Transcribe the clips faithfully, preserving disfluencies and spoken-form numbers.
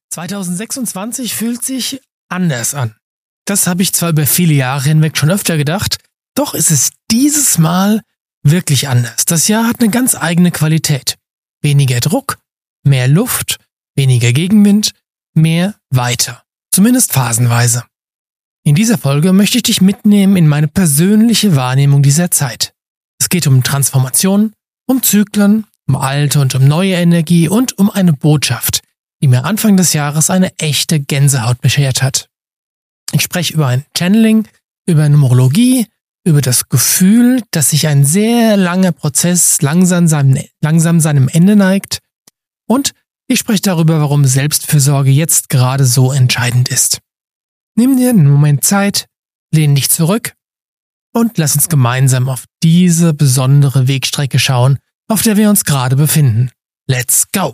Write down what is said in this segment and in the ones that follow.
zwanzig sechsundzwanzig fühlt sich anders an. Das habe ich zwar über viele Jahre hinweg schon öfter gedacht, doch ist es dieses Mal wirklich anders. Das Jahr hat eine ganz eigene Qualität. Weniger Druck, mehr Luft, weniger Gegenwind, mehr Weite. Zumindest phasenweise. In dieser Folge möchte ich dich mitnehmen in meine persönliche Wahrnehmung dieser Zeit. Es geht um Transformation, um Zyklen, um alte und um neue Energie und um eine Botschaft, die mir Anfang des Jahres eine echte Gänsehaut beschert hat. Ich spreche über ein Channeling, über Numerologie, über das Gefühl, dass sich ein sehr langer Prozess langsam seinem, langsam seinem Ende neigt, und ich spreche darüber, warum Selbstfürsorge jetzt gerade so entscheidend ist. Nimm dir einen Moment Zeit, lehn dich zurück und lass uns gemeinsam auf diese besondere Wegstrecke schauen, auf der wir uns gerade befinden. Let's go!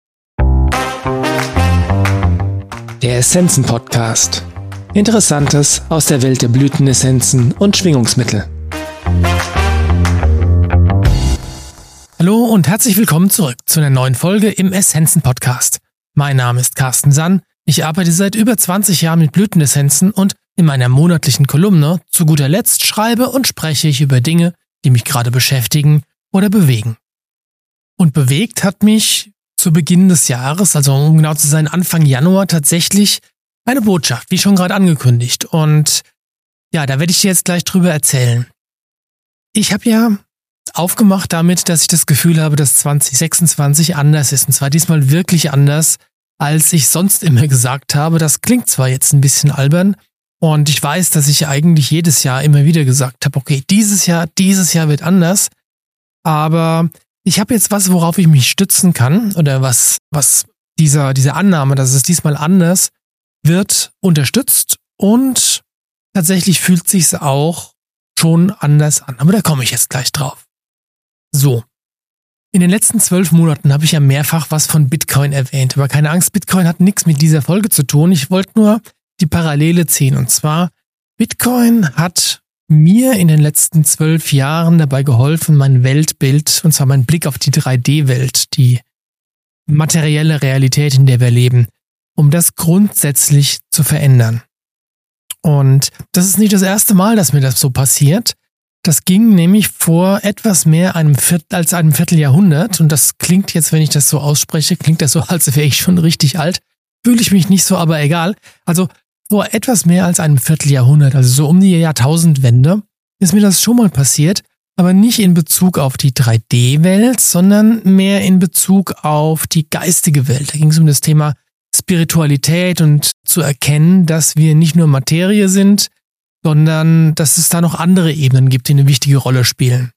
Der Essenzen-Podcast. Interessantes aus der Welt der Blütenessenzen und Schwingungsmittel. Hallo und herzlich willkommen zurück zu einer neuen Folge im Essenzen-Podcast. Mein Name ist Carsten Sann, ich arbeite seit über zwanzig Jahren mit Blütenessenzen und in meiner monatlichen Kolumne zu guter Letzt schreibe und spreche ich über Dinge, die mich gerade beschäftigen oder bewegen. Und bewegt hat mich zu Beginn des Jahres, also um genau zu sein Anfang Januar, tatsächlich eine Botschaft, wie schon gerade angekündigt. Und ja, da werde ich dir jetzt gleich drüber erzählen. Ich habe ja aufgemacht damit, dass ich das Gefühl habe, dass zwanzig sechsundzwanzig anders ist. Und zwar diesmal wirklich anders, als ich sonst immer gesagt habe. Das klingt zwar jetzt ein bisschen albern und ich weiß, dass ich eigentlich jedes Jahr immer wieder gesagt habe, okay, dieses Jahr, dieses Jahr wird anders. Aber ich habe jetzt was, worauf ich mich stützen kann, oder was, was dieser, diese Annahme, dass es diesmal anders wird, unterstützt, und tatsächlich fühlt sich's auch schon anders an. Aber da komme ich jetzt gleich drauf. So. In den letzten zwölf Monaten habe ich ja mehrfach was von Bitcoin erwähnt. Aber keine Angst, Bitcoin hat nichts mit dieser Folge zu tun. Ich wollte nur die Parallele ziehen. Und zwar, Bitcoin hat mir in den letzten zwölf Jahren dabei geholfen, mein Weltbild, und zwar mein Blick auf die drei D-Welt, die materielle Realität, in der wir leben, um das grundsätzlich zu verändern. Und das ist nicht das erste Mal, dass mir das so passiert. Das ging nämlich vor etwas mehr einem Viertel, als einem Vierteljahrhundert. Und das klingt jetzt, wenn ich das so ausspreche, klingt das so, als wäre ich schon richtig alt. Fühle ich mich nicht so, aber egal. Also vor etwas mehr als einem Vierteljahrhundert, also so um die Jahrtausendwende, ist mir das schon mal passiert, aber nicht in Bezug auf die drei D-Welt, sondern mehr in Bezug auf die geistige Welt. Da ging es um das Thema Spiritualität und zu erkennen, dass wir nicht nur Materie sind, sondern dass es da noch andere Ebenen gibt, die eine wichtige Rolle spielen.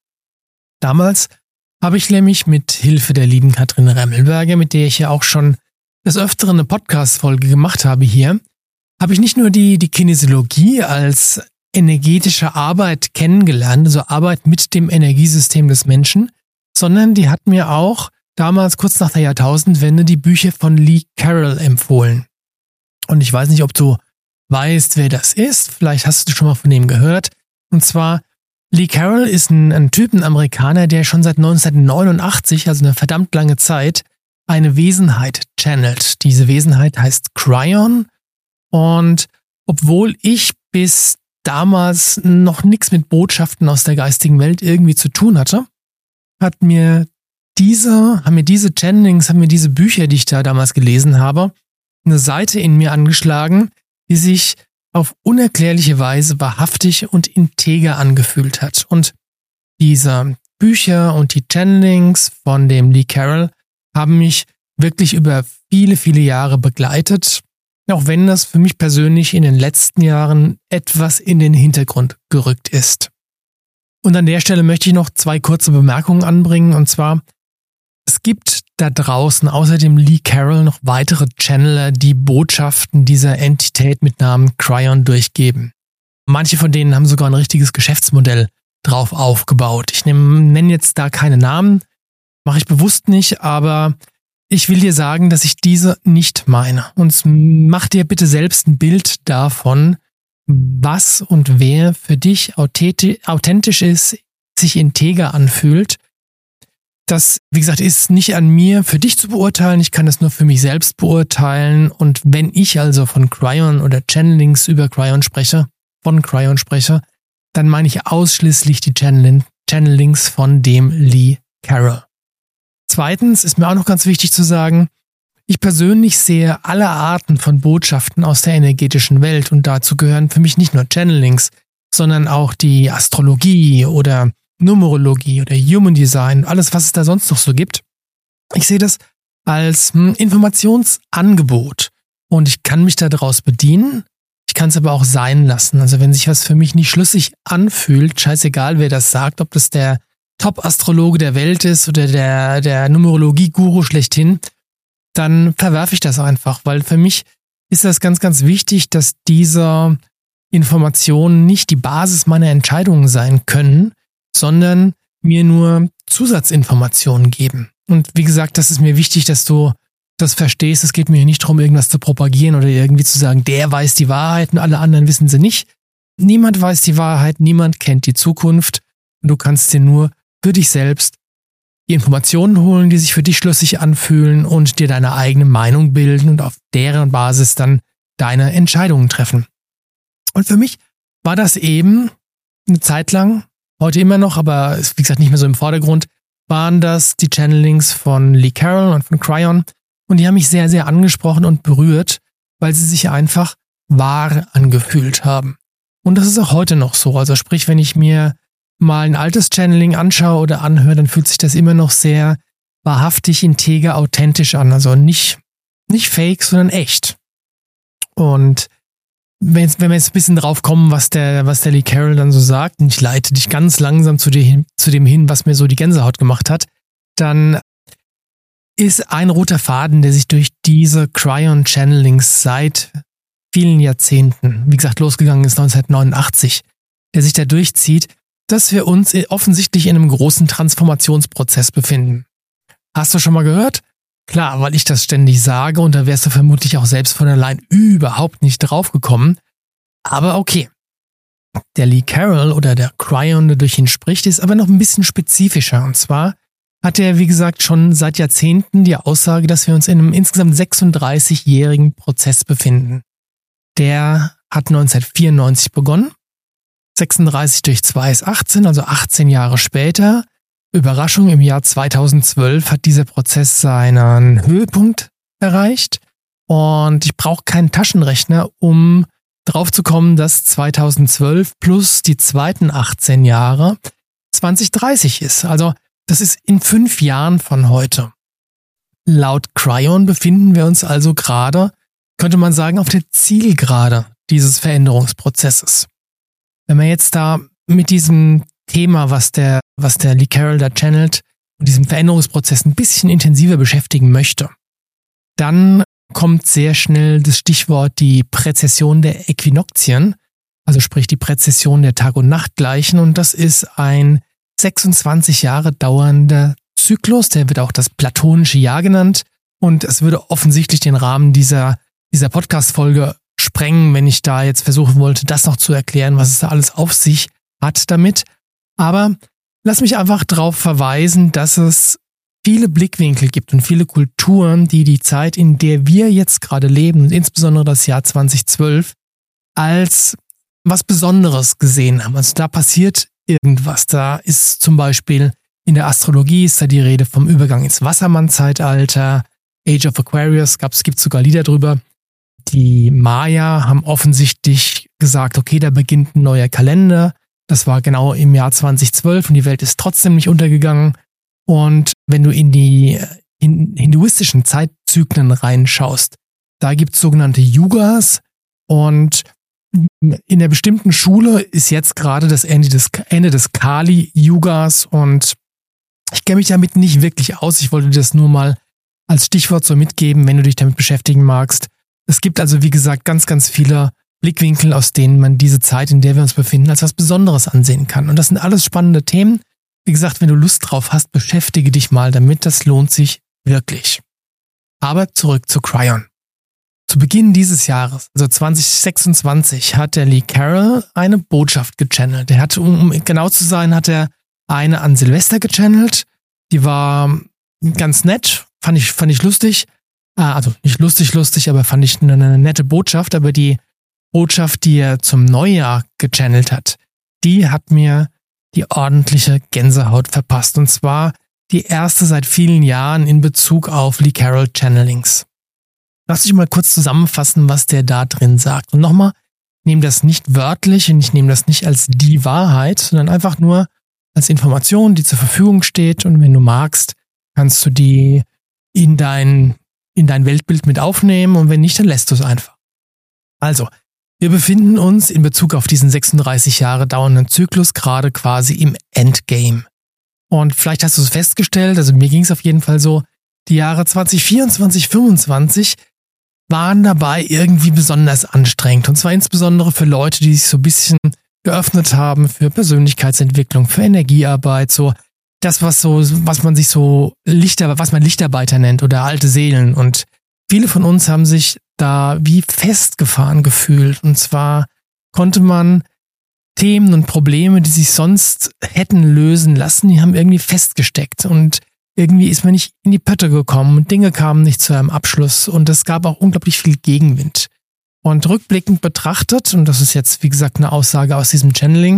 Damals habe ich nämlich mit Hilfe der lieben Katrin Remmelberger, mit der ich ja auch schon des Öfteren eine Podcast-Folge gemacht habe hier, habe ich nicht nur die, die Kinesiologie als energetische Arbeit kennengelernt, also Arbeit mit dem Energiesystem des Menschen, sondern die hat mir auch damals kurz nach der Jahrtausendwende die Bücher von Lee Carroll empfohlen. Und ich weiß nicht, ob du weißt, wer das ist. Vielleicht hast du schon mal von dem gehört. Und zwar, Lee Carroll ist ein, ein Typ, ein Amerikaner, der schon seit neunzehnhundertneunundachtzig, also eine verdammt lange Zeit, eine Wesenheit channelt. Diese Wesenheit heißt Cryon. Und obwohl ich bis damals noch nichts mit Botschaften aus der geistigen Welt irgendwie zu tun hatte, hat mir diese, haben mir diese Channelings, haben mir diese Bücher, die ich da damals gelesen habe, eine Seite in mir angeschlagen, die sich auf unerklärliche Weise wahrhaftig und integer angefühlt hat. Und diese Bücher und die Channelings von dem Lee Carroll haben mich wirklich über viele, viele Jahre begleitet, auch wenn das für mich persönlich in den letzten Jahren etwas in den Hintergrund gerückt ist. Und an der Stelle möchte ich noch zwei kurze Bemerkungen anbringen, und zwar, es gibt da draußen außer dem Lee Carroll noch weitere Channeler, die Botschaften dieser Entität mit Namen Cryon durchgeben. Manche von denen haben sogar ein richtiges Geschäftsmodell drauf aufgebaut. Ich nenne jetzt da keine Namen, mache ich bewusst nicht, aber ich will dir sagen, dass ich diese nicht meine. Und mach dir bitte selbst ein Bild davon, was und wer für dich authentisch ist, sich integer anfühlt. Das, wie gesagt, ist nicht an mir für dich zu beurteilen. Ich kann das nur für mich selbst beurteilen. Und wenn ich also von Cryon oder Channelings über Cryon spreche, von Cryon spreche, dann meine ich ausschließlich die Channeling, Channelings von dem Lee Carroll. Zweitens ist mir auch noch ganz wichtig zu sagen, ich persönlich sehe alle Arten von Botschaften aus der energetischen Welt und dazu gehören für mich nicht nur Channelings, sondern auch die Astrologie oder Numerologie oder Human Design, alles, was es da sonst noch so gibt. Ich sehe das als hm, Informationsangebot und ich kann mich daraus bedienen. Ich kann es aber auch sein lassen. Also wenn sich was für mich nicht schlüssig anfühlt, scheißegal, wer das sagt, ob das der Top-Astrologe der Welt ist oder der, der Numerologie-Guru schlechthin, dann verwerfe ich das einfach, weil für mich ist das ganz, ganz wichtig, dass diese Informationen nicht die Basis meiner Entscheidungen sein können, sondern mir nur Zusatzinformationen geben. Und wie gesagt, das ist mir wichtig, dass du das verstehst. Es geht mir hier nicht darum, irgendwas zu propagieren oder irgendwie zu sagen, der weiß die Wahrheit und alle anderen wissen sie nicht. Niemand weiß die Wahrheit, niemand kennt die Zukunft. Und du kannst dir nur für dich selbst die Informationen holen, die sich für dich schlüssig anfühlen und dir deine eigene Meinung bilden und auf deren Basis dann deine Entscheidungen treffen. Und für mich war das eben eine Zeit lang, heute immer noch, aber ist wie gesagt nicht mehr so im Vordergrund, waren das die Channelings von Lee Carroll und von Cryon. Und die haben mich sehr, sehr angesprochen und berührt, weil sie sich einfach wahr angefühlt haben. Und das ist auch heute noch so. Also sprich, wenn ich mir mal ein altes Channeling anschaue oder anhöre, dann fühlt sich das immer noch sehr wahrhaftig, integer, authentisch an. Also nicht, nicht fake, sondern echt. Und wenn, jetzt, wenn wir jetzt ein bisschen drauf kommen, was der, was der Lee Carroll dann so sagt, und ich leite dich ganz langsam zu, dir, zu dem hin, was mir so die Gänsehaut gemacht hat, dann ist ein roter Faden, der sich durch diese Cryon-Channelings seit vielen Jahrzehnten, wie gesagt, losgegangen ist neunzehnhundertneunundachtzig, der sich da durchzieht, dass wir uns offensichtlich in einem großen Transformationsprozess befinden. Hast du schon mal gehört? Klar, weil ich das ständig sage und da wärst du vermutlich auch selbst von allein überhaupt nicht drauf gekommen. Aber okay. Der Lee Carroll oder der Cryon, der durch ihn spricht, ist aber noch ein bisschen spezifischer. Und zwar hat er, wie gesagt, schon seit Jahrzehnten die Aussage, dass wir uns in einem insgesamt sechsunddreißigjährigen Prozess befinden. Der hat neunzehnhundertvierundneunzig begonnen. sechsunddreißig durch zwei ist achtzehn, also achtzehn Jahre später. Überraschung, im Jahr zweitausendzwölf hat dieser Prozess seinen Höhepunkt erreicht. Und ich brauche keinen Taschenrechner, um drauf zu kommen, dass zweitausendzwölf plus die zweiten achtzehn Jahre zweitausenddreißig ist. Also das ist in fünf Jahren von heute. Laut Cryon befinden wir uns also gerade, könnte man sagen, auf der Zielgerade dieses Veränderungsprozesses. Wenn man jetzt da mit diesem Thema, was der, was der Lee Carroll da channelt, und diesem Veränderungsprozess ein bisschen intensiver beschäftigen möchte, dann kommt sehr schnell das Stichwort die Präzession der Äquinoxien, also sprich die Präzession der Tag- und Nachtgleichen, und das ist ein sechsundzwanzig Jahre dauernder Zyklus, der wird auch das platonische Jahr genannt, und es würde offensichtlich den Rahmen dieser, dieser Podcast-Folge sprengen, wenn ich da jetzt versuchen wollte, das noch zu erklären, was es da alles auf sich hat damit. Aber lass mich einfach darauf verweisen, dass es viele Blickwinkel gibt und viele Kulturen, die die Zeit, in der wir jetzt gerade leben, und insbesondere das Jahr zweitausendzwölf, als was Besonderes gesehen haben. Also da passiert irgendwas. Da ist zum Beispiel in der Astrologie ist da die Rede vom Übergang ins Wassermann-Zeitalter, Age of Aquarius, gab es gibt sogar Lieder drüber. Die Maya haben offensichtlich gesagt, okay, da beginnt ein neuer Kalender. Das war genau im Jahr zweitausendzwölf und die Welt ist trotzdem nicht untergegangen. Und wenn du in die hinduistischen Zeitzyklen reinschaust, da gibt es sogenannte Yugas, und in der bestimmten Schule ist jetzt gerade das Ende des, Ende des Kali-Yugas, und ich kenne mich damit nicht wirklich aus. Ich wollte dir das nur mal als Stichwort so mitgeben, wenn du dich damit beschäftigen magst. Es gibt also, wie gesagt, ganz, ganz viele Blickwinkel, aus denen man diese Zeit, in der wir uns befinden, als was Besonderes ansehen kann. Und das sind alles spannende Themen. Wie gesagt, wenn du Lust drauf hast, beschäftige dich mal damit. Das lohnt sich wirklich. Aber zurück zu Cryon. Zu Beginn dieses Jahres, also zweitausendsechsundzwanzig, hat der Lee Carroll eine Botschaft gechannelt. Er hat, um genau zu sein, hat er eine an Silvester gechannelt. Die war ganz nett, fand ich, fand ich lustig. Also nicht lustig, lustig, aber fand ich eine, eine nette Botschaft. Aber die Botschaft, die er zum Neujahr gechannelt hat, die hat mir die ordentliche Gänsehaut verpasst. Und zwar die erste seit vielen Jahren in Bezug auf Lee Carroll Channelings. Lass mich mal kurz zusammenfassen, was der da drin sagt. Und nochmal, nehme das nicht wörtlich und ich nehme das nicht als die Wahrheit, sondern einfach nur als Information, die zur Verfügung steht. Und wenn du magst, kannst du die in dein, in dein Weltbild mit aufnehmen und wenn nicht, dann lässt du es einfach. Also, wir befinden uns in Bezug auf diesen sechsunddreißig Jahre dauernden Zyklus gerade quasi im Endgame. Und vielleicht hast du es festgestellt, also mir ging es auf jeden Fall so, die Jahre zwanzig vierundzwanzig, fünfundzwanzig waren dabei irgendwie besonders anstrengend. Und zwar insbesondere für Leute, die sich so ein bisschen geöffnet haben für Persönlichkeitsentwicklung, für Energiearbeit, so das, was so, was man sich so Lichter, was man Lichtarbeiter nennt oder alte Seelen. Und viele von uns haben sich da wie festgefahren gefühlt. Und zwar konnte man Themen und Probleme, die sich sonst hätten lösen lassen, die haben irgendwie festgesteckt. Und irgendwie ist man nicht in die Pötte gekommen und Dinge kamen nicht zu einem Abschluss. Und es gab auch unglaublich viel Gegenwind. Und rückblickend betrachtet, und das ist jetzt wie gesagt eine Aussage aus diesem Channeling,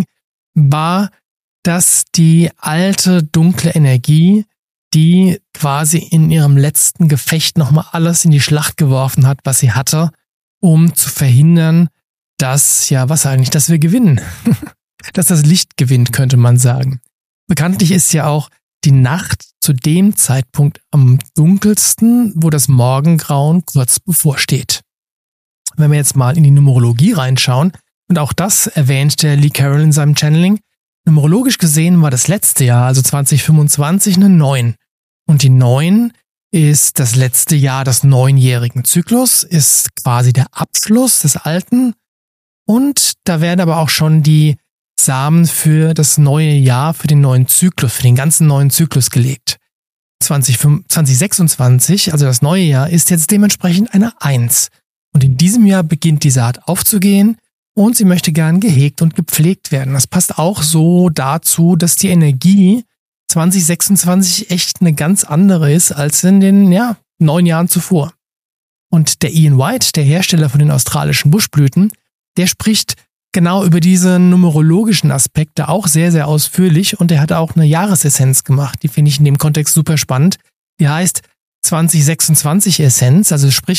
war dass die alte dunkle Energie, die quasi in ihrem letzten Gefecht nochmal alles in die Schlacht geworfen hat, was sie hatte, um zu verhindern, dass, ja, was eigentlich, dass wir gewinnen. Dass das Licht gewinnt, könnte man sagen. Bekanntlich ist ja auch die Nacht zu dem Zeitpunkt am dunkelsten, wo das Morgengrauen kurz bevorsteht. Wenn wir jetzt mal in die Numerologie reinschauen, und auch das erwähnt der Lee Carroll in seinem Channeling, numerologisch gesehen war das letzte Jahr, also zwanzig fünfundzwanzig, eine neun. Und die neun ist das letzte Jahr des neunjährigen Zyklus, ist quasi der Abschluss des alten. Und da werden aber auch schon die Samen für das neue Jahr, für den neuen Zyklus, für den ganzen neuen Zyklus gelegt. zwanzig sechsundzwanzig, also das neue Jahr, ist jetzt dementsprechend eine eins. Und in diesem Jahr beginnt die Saat aufzugehen und sie möchte gern gehegt und gepflegt werden. Das passt auch so dazu, dass die Energie zwanzig sechsundzwanzig echt eine ganz andere ist als in den, ja, neun Jahren zuvor. Und der Ian White, der Hersteller von den australischen Buschblüten, der spricht genau über diese numerologischen Aspekte auch sehr, sehr ausführlich und er hat auch eine Jahresessenz gemacht. Die finde ich in dem Kontext super spannend. Die heißt zwanzig sechsundzwanzig Essenz, also sprich,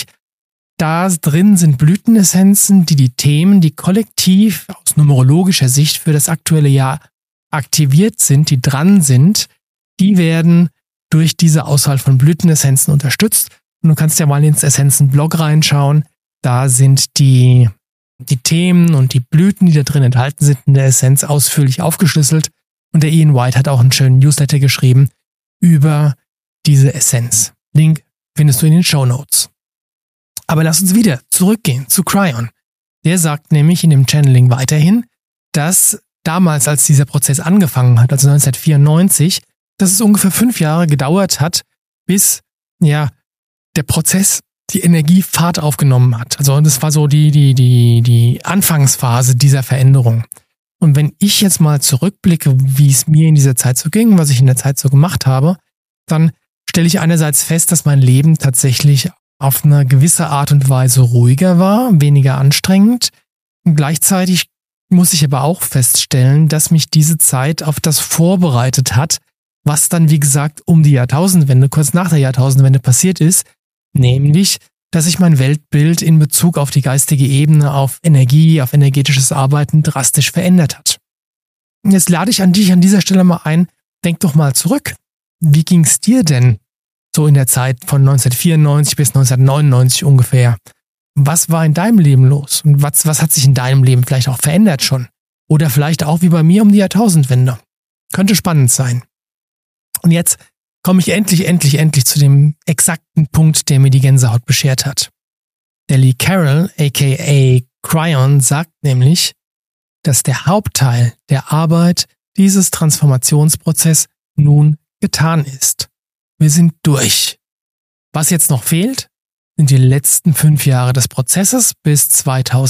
da drin sind Blütenessenzen, die die Themen, die kollektiv aus numerologischer Sicht für das aktuelle Jahr aktiviert sind, die dran sind, die werden durch diese Auswahl von Blütenessenzen unterstützt. Und du kannst ja mal ins Essenzen-Blog reinschauen. Da sind die, die Themen und die Blüten, die da drin enthalten sind, in der Essenz ausführlich aufgeschlüsselt. Und der Ian White hat auch einen schönen Newsletter geschrieben über diese Essenz. Link findest du in den Shownotes. Aber lass uns wieder zurückgehen zu Cryon. Der sagt nämlich in dem Channeling weiterhin, dass damals, als dieser Prozess angefangen hat, also neunzehnhundertvierundneunzig, dass es ungefähr fünf Jahre gedauert hat, bis ja der Prozess die Energie Fahrt aufgenommen hat. Also das war so die die die die Anfangsphase dieser Veränderung. Und wenn ich jetzt mal zurückblicke, wie es mir in dieser Zeit so ging, was ich in der Zeit so gemacht habe, dann stelle ich einerseits fest, dass mein Leben tatsächlich auf eine gewisse Art und Weise ruhiger war, weniger anstrengend. Und gleichzeitig muss ich aber auch feststellen, dass mich diese Zeit auf das vorbereitet hat, was dann, wie gesagt, um die Jahrtausendwende, kurz nach der Jahrtausendwende passiert ist, nämlich, dass sich mein Weltbild in Bezug auf die geistige Ebene, auf Energie, auf energetisches Arbeiten drastisch verändert hat. Und jetzt lade ich an dich an dieser Stelle mal ein, denk doch mal zurück. Wie ging's dir denn so in der Zeit von neunzehnhundertvierundneunzig bis neunzehnhundertneunundneunzig ungefähr? Was war in deinem Leben los? Und was, was hat sich in deinem Leben vielleicht auch verändert schon? Oder vielleicht auch wie bei mir um die Jahrtausendwende. Könnte spannend sein. Und jetzt komme ich endlich, endlich, endlich zu dem exakten Punkt, der mir die Gänsehaut beschert hat. Der Lee Carroll, aka Cryon, sagt nämlich, dass der Hauptteil der Arbeit dieses Transformationsprozess nun getan ist. Wir sind durch. Was jetzt noch fehlt, sind die letzten fünf Jahre des Prozesses bis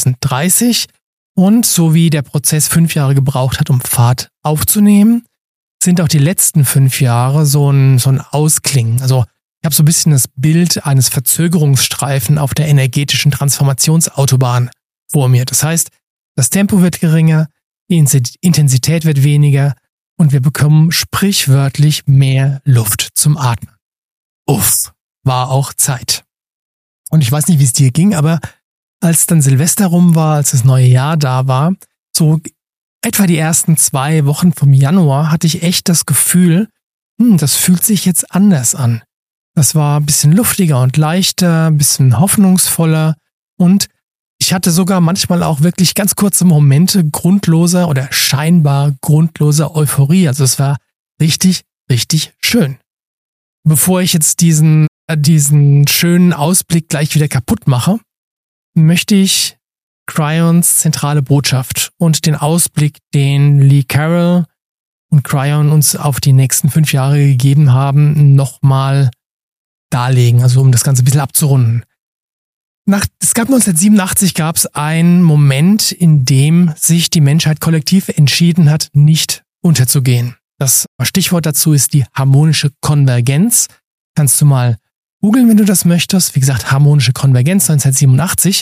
zweitausenddreißig und so wie der Prozess fünf Jahre gebraucht hat, um Fahrt aufzunehmen, sind auch die letzten fünf Jahre so ein, so ein Ausklingen. Also ich habe so ein bisschen das Bild eines Verzögerungsstreifen auf der energetischen Transformationsautobahn vor mir. Das heißt, das Tempo wird geringer, die Intensität wird weniger und wir bekommen sprichwörtlich mehr Luft zum Atmen. Uff, war auch Zeit. Und ich weiß nicht, wie es dir ging, aber als dann Silvester rum war, als das neue Jahr da war, so etwa die ersten zwei Wochen vom Januar hatte ich echt das Gefühl, hm, das fühlt sich jetzt anders an. Das war ein bisschen luftiger und leichter, ein bisschen hoffnungsvoller und ich hatte sogar manchmal auch wirklich ganz kurze Momente grundloser oder scheinbar grundloser Euphorie. Also es war richtig, richtig schön. Bevor ich jetzt diesen, äh, diesen schönen Ausblick gleich wieder kaputt mache, möchte ich Cryons zentrale Botschaft und den Ausblick, den Lee Carroll und Cryon uns auf die nächsten fünf Jahre gegeben haben, nochmal darlegen, also um das Ganze ein bisschen abzurunden. Nach, es gab neunzehnhundertsiebenundachtzig gab es einen Moment, in dem sich die Menschheit kollektiv entschieden hat, nicht unterzugehen. Das Stichwort dazu ist die harmonische Konvergenz. Kannst du mal googeln, wenn du das möchtest. Wie gesagt, harmonische Konvergenz neunzehnhundertsiebenundachtzig.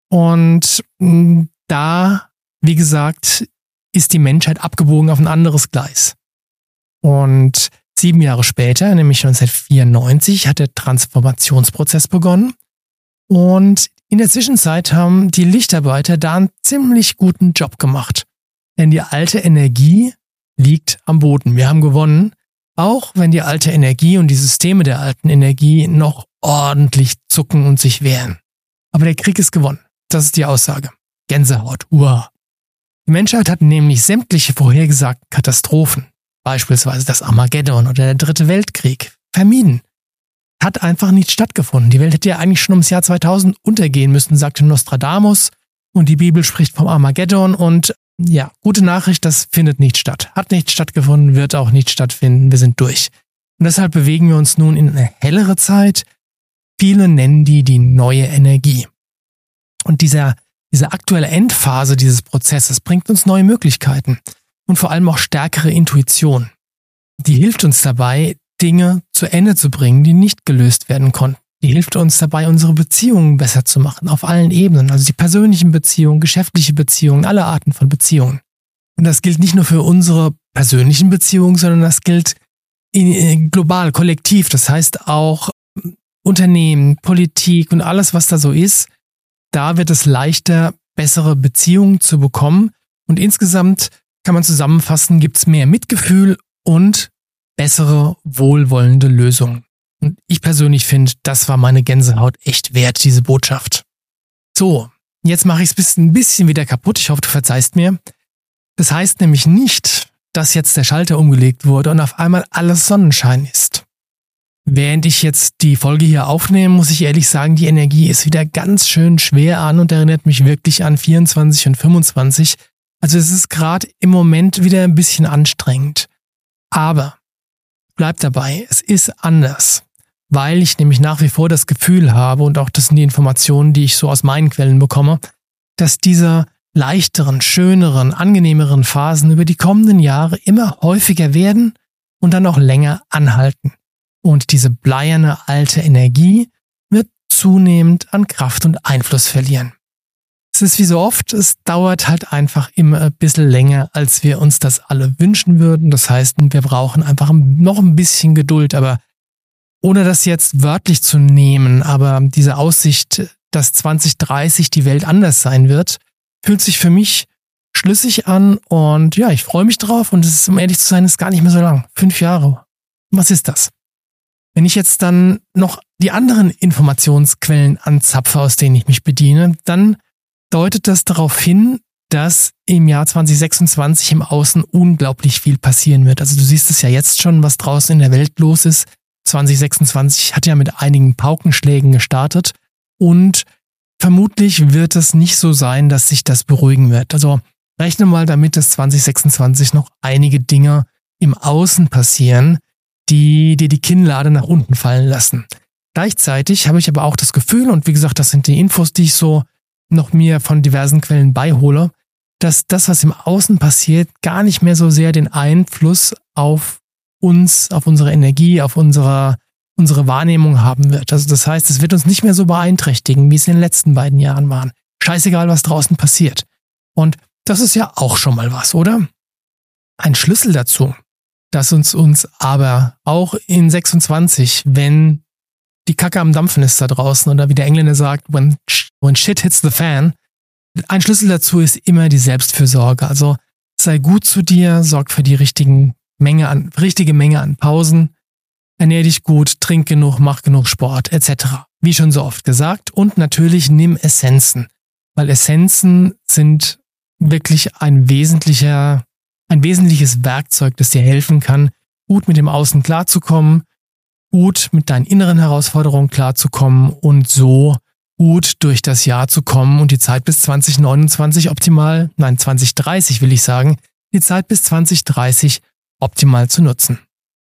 Und da, wie gesagt, ist die Menschheit abgebogen auf ein anderes Gleis. Und sieben Jahre später, nämlich neunzehnhundertvierundneunzig, hat der Transformationsprozess begonnen. Und in der Zwischenzeit haben die Lichtarbeiter da einen ziemlich guten Job gemacht. Denn die alte Energie liegt am Boden. Wir haben gewonnen, auch wenn die alte Energie und die Systeme der alten Energie noch ordentlich zucken und sich wehren. Aber der Krieg ist gewonnen. Das ist die Aussage. Gänsehaut. Uah. Die Menschheit hat nämlich sämtliche vorhergesagten Katastrophen, beispielsweise das Armageddon oder der Dritte Weltkrieg, vermieden. Hat einfach nicht stattgefunden. Die Welt hätte ja eigentlich schon ums Jahr zweitausend untergehen müssen, sagte Nostradamus. Und die Bibel spricht vom Armageddon. Und ja, gute Nachricht, das findet nicht statt. Hat nicht stattgefunden, wird auch nicht stattfinden. Wir sind durch. Und deshalb bewegen wir uns nun in eine hellere Zeit. Viele nennen die die neue Energie. Und dieser, diese aktuelle Endphase dieses Prozesses bringt uns neue Möglichkeiten. Und vor allem auch stärkere Intuition. Die hilft uns dabei, Dinge zu Ende zu bringen, die nicht gelöst werden konnten. Die hilft uns dabei, unsere Beziehungen besser zu machen, auf allen Ebenen. Also die persönlichen Beziehungen, geschäftliche Beziehungen, alle Arten von Beziehungen. Und das gilt nicht nur für unsere persönlichen Beziehungen, sondern das gilt global, kollektiv. Das heißt auch Unternehmen, Politik und alles, was da so ist. Da wird es leichter, bessere Beziehungen zu bekommen. Und insgesamt kann man zusammenfassen, gibt es mehr Mitgefühl und bessere, wohlwollende Lösungen. Und ich persönlich finde, das war meine Gänsehaut echt wert, diese Botschaft. So, jetzt mache ich es ein bisschen wieder kaputt. Ich hoffe, du verzeihst mir. Das heißt nämlich nicht, dass jetzt der Schalter umgelegt wurde und auf einmal alles Sonnenschein ist. Während ich jetzt die Folge hier aufnehme, muss ich ehrlich sagen, die Energie ist wieder ganz schön schwer an und erinnert mich wirklich an vierundzwanzig und fünfundzwanzig. Also es ist gerade im Moment wieder ein bisschen anstrengend. Aber bleibt dabei, es ist anders, weil ich nämlich nach wie vor das Gefühl habe, und auch das sind die Informationen, die ich so aus meinen Quellen bekomme, dass diese leichteren, schöneren, angenehmeren Phasen über die kommenden Jahre immer häufiger werden und dann auch länger anhalten. Und diese bleierne alte Energie wird zunehmend an Kraft und Einfluss verlieren. Es ist wie so oft, es dauert halt einfach immer ein bisschen länger, als wir uns das alle wünschen würden. Das heißt, wir brauchen einfach noch ein bisschen Geduld, aber ohne das jetzt wörtlich zu nehmen, aber diese Aussicht, dass zwanzig dreißig die Welt anders sein wird, fühlt sich für mich schlüssig an und ja, ich freue mich drauf und es ist, um ehrlich zu sein, ist gar nicht mehr so lang. Fünf Jahre. Was ist das? Wenn ich jetzt dann noch die anderen Informationsquellen anzapfe, aus denen ich mich bediene, dann deutet das darauf hin, dass im Jahr zwanzig sechsundzwanzig im Außen unglaublich viel passieren wird. Also du siehst es ja jetzt schon, was draußen in der Welt los ist. zwanzig sechsundzwanzig hat ja mit einigen Paukenschlägen gestartet und vermutlich wird es nicht so sein, dass sich das beruhigen wird. Also rechne mal damit, dass zwanzig sechsundzwanzig noch einige Dinge im Außen passieren, die dir die Kinnlade nach unten fallen lassen. Gleichzeitig habe ich aber auch das Gefühl, und wie gesagt, das sind die Infos, die ich so noch mir von diversen Quellen beihole, dass das, was im Außen passiert, gar nicht mehr so sehr den Einfluss auf uns, auf unsere Energie, auf unsere, unsere Wahrnehmung haben wird. Also das heißt, es wird uns nicht mehr so beeinträchtigen, wie es in den letzten beiden Jahren waren. Scheißegal, was draußen passiert. Und das ist ja auch schon mal was, oder? Ein Schlüssel dazu, dass uns uns aber auch in sechsundzwanzig, wenn die Kacke am Dampfen ist da draußen oder wie der Engländer sagt, when, when shit hits the fan, ein Schlüssel dazu ist immer die Selbstfürsorge. Also sei gut zu dir, sorg für die richtigen Menge an, richtige Menge an Pausen, ernähr dich gut, trink genug, mach genug Sport et cetera. Wie schon so oft gesagt. Und natürlich nimm Essenzen, weil Essenzen sind wirklich ein wesentlicher, ein wesentliches Werkzeug, das dir helfen kann, gut mit dem Außen klarzukommen, gut mit deinen inneren Herausforderungen klarzukommen und so gut durch das Jahr zu kommen und die Zeit bis zwanzig neunundzwanzig optimal, nein, zwanzig dreißig will ich sagen, die Zeit bis zwanzig dreißig optimal zu nutzen.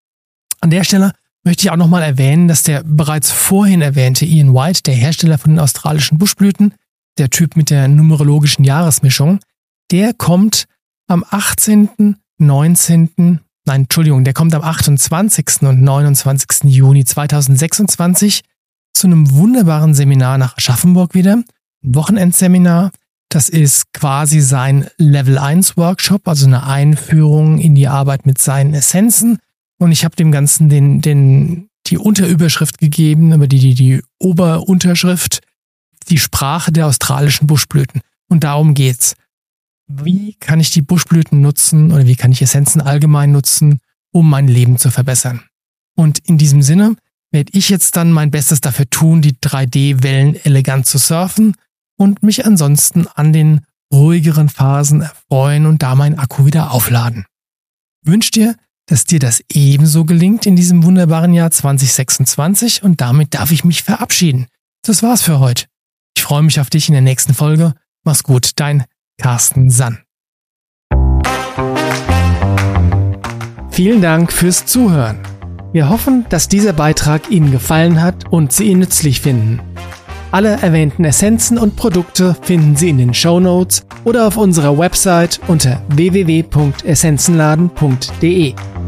An der Stelle möchte ich auch nochmal erwähnen, dass der bereits vorhin erwähnte Ian White, der Hersteller von den australischen Buschblüten, der Typ mit der numerologischen Jahresmischung, der kommt am achtzehnten, neunzehnten, nein, Entschuldigung, der kommt am achtundzwanzigsten und neunundzwanzigsten Juni zweitausendsechsundzwanzig zu einem wunderbaren Seminar nach Aschaffenburg wieder, ein Wochenendseminar. Das ist quasi sein Level eins Workshop, also eine Einführung in die Arbeit mit seinen Essenzen. Und ich habe dem Ganzen den, den, die Unterüberschrift gegeben, aber die, die, die Oberunterschrift, die Sprache der australischen Buschblüten. Und darum geht's. Wie kann ich die Buschblüten nutzen oder wie kann ich Essenzen allgemein nutzen, um mein Leben zu verbessern? Und in diesem Sinne werde ich jetzt dann mein Bestes dafür tun, die drei D-Wellen elegant zu surfen und mich ansonsten an den ruhigeren Phasen erfreuen und da meinen Akku wieder aufladen. Ich wünsche dir, dass dir das ebenso gelingt in diesem wunderbaren Jahr zwanzig sechsundzwanzig und damit darf ich mich verabschieden. Das war's für heute. Ich freue mich auf dich in der nächsten Folge. Mach's gut, dein Carsten Sann. Vielen Dank fürs Zuhören. Wir hoffen, dass dieser Beitrag Ihnen gefallen hat und Sie ihn nützlich finden. Alle erwähnten Essenzen und Produkte finden Sie in den Shownotes oder auf unserer Website unter w w w punkt essenzenladen punkt d e.